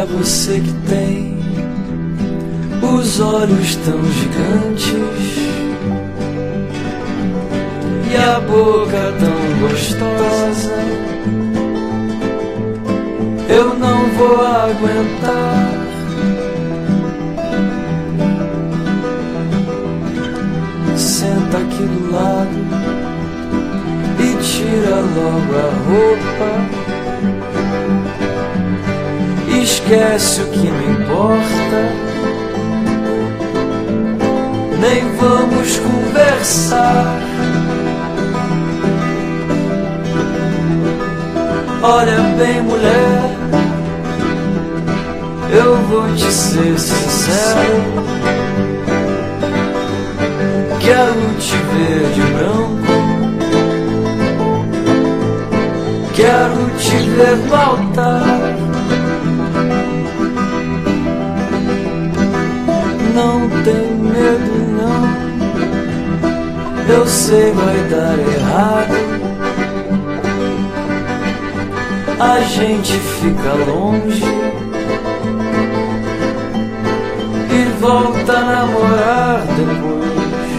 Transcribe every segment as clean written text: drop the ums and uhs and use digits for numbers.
você que tem os olhos tão gigantes e a boca tão gostosa. Eu não vou aguentar. Senta aqui do lado e tira logo a roupa. Esquece o que me importa. Nem vamos conversar. Olha bem, mulher, eu vou te ser sincero. Quero te ver de branco, quero te ver no altar. Não tem medo não, eu sei vai dar errado. A gente fica longe e volta a namorar depois.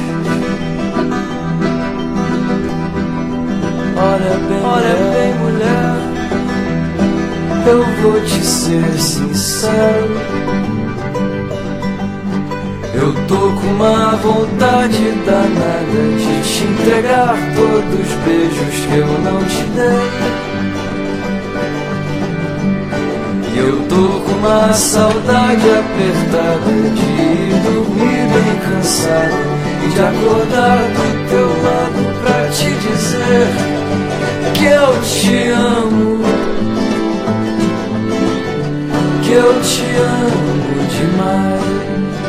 Olha bem, mulher, eu vou te ser sincero. Eu tô com uma vontade danada de te entregar todos os beijos que eu não te dei. Eu tô com uma saudade apertada de ir dormir bem cansado e de acordar do teu lado pra te dizer que eu te amo, que eu te amo demais.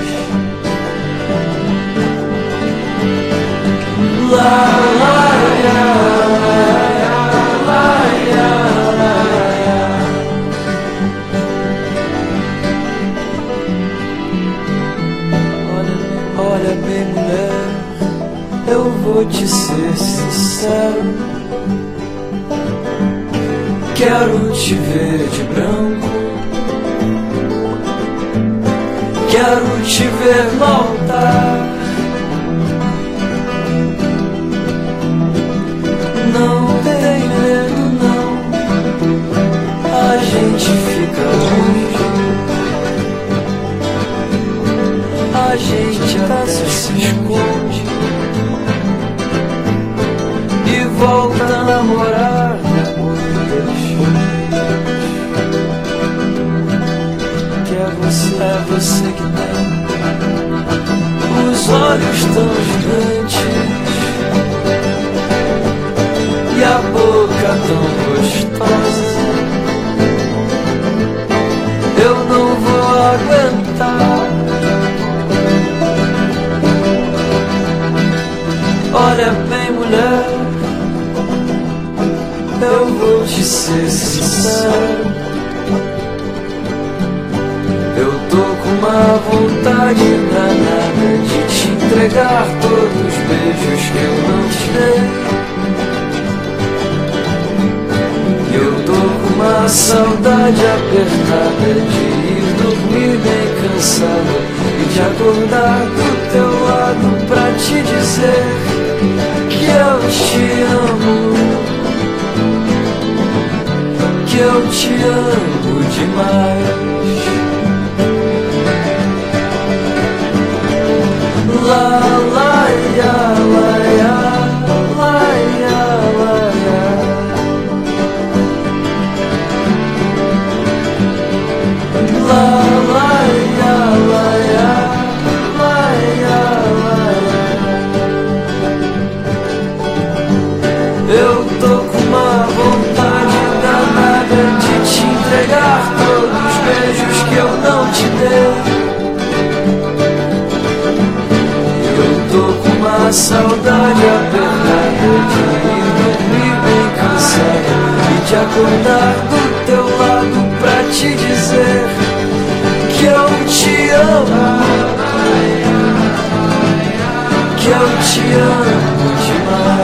Olha bem, mulher, eu vou te ser sincero. Quero te ver de branco, quero te ver no altar. Não tem medo não, a gente fica longe, a gente até se esconde e volta a namorar depois. Que é você que tem os olhos tão gigantes e a boca tão gostosa. Eu não vou aguentar. Olha bem, mulher, eu vou te ser sincero. Eu tô com uma vontade danada de te entregar todos os beijos que eu não te dei. Eu tô com uma saudade apertada de ir dormir bem cansada e de acordar do teu lado pra te dizer que eu te amo, que eu te amo demais. La la ya la ya la ya la ya. La la ya la ya la ya la ya. Eu tô com uma vontade danada de te entregar todos os beijos que eu não te dei. Eu tô com uma saudade apertada de ir dormir bem cansada e de acordar do teu lado pra te dizer que eu te amo, que eu te amo demais.